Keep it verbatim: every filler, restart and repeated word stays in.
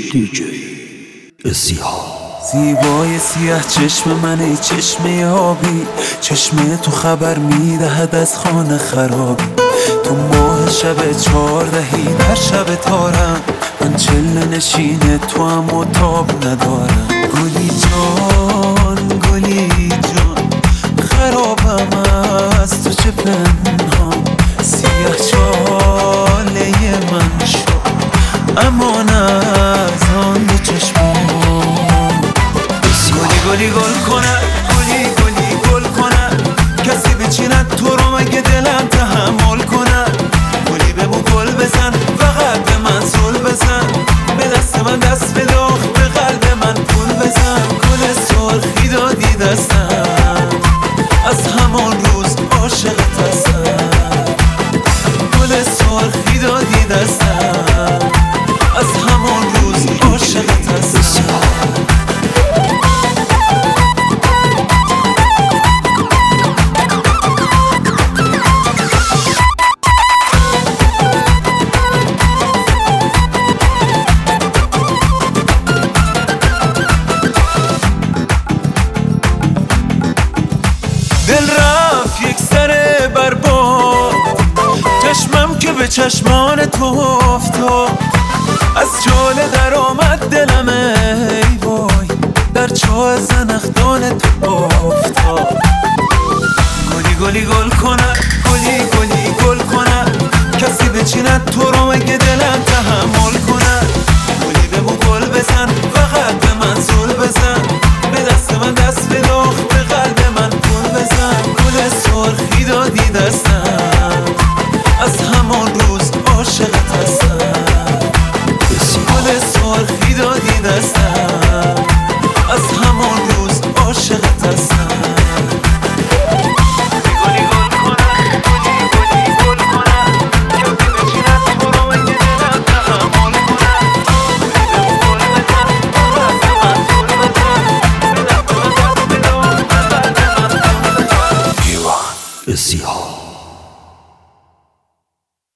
دیجی اسیها زیبای سیاه چشم من ای چشم آبی، چشم تو خبر میدهد از خانه خرابی. تو ماه شب چهاردهی در شب تارم، من چله نشین تو هم و تاب ندارم. گلی جان گلی جان خرابم از تو چه پنهان، سیاه چاله من شو امان از آن دو چشمان. گلی گلی گل کند گلی گلی گل کند، کسی بچیند تو رو مگه دلم تحمل کند. گلی بگو گل بزن فقط به من زل بزن، به دست من دست بداخت به قلب من پول بزن. گل سرخی دادی دستم از همان روز عاشقت هستم. گل سرخی دادی دستم از همان روز عاشقت هستم. دل رفت یک سر برباد، چشمم که به چشمان تو افتاد. از چاله در آمد دلم ای وای، در چاه زنخدان تو افتاد. گلی گلی گل کند گلی گلی گل کند، کسی بچیند تو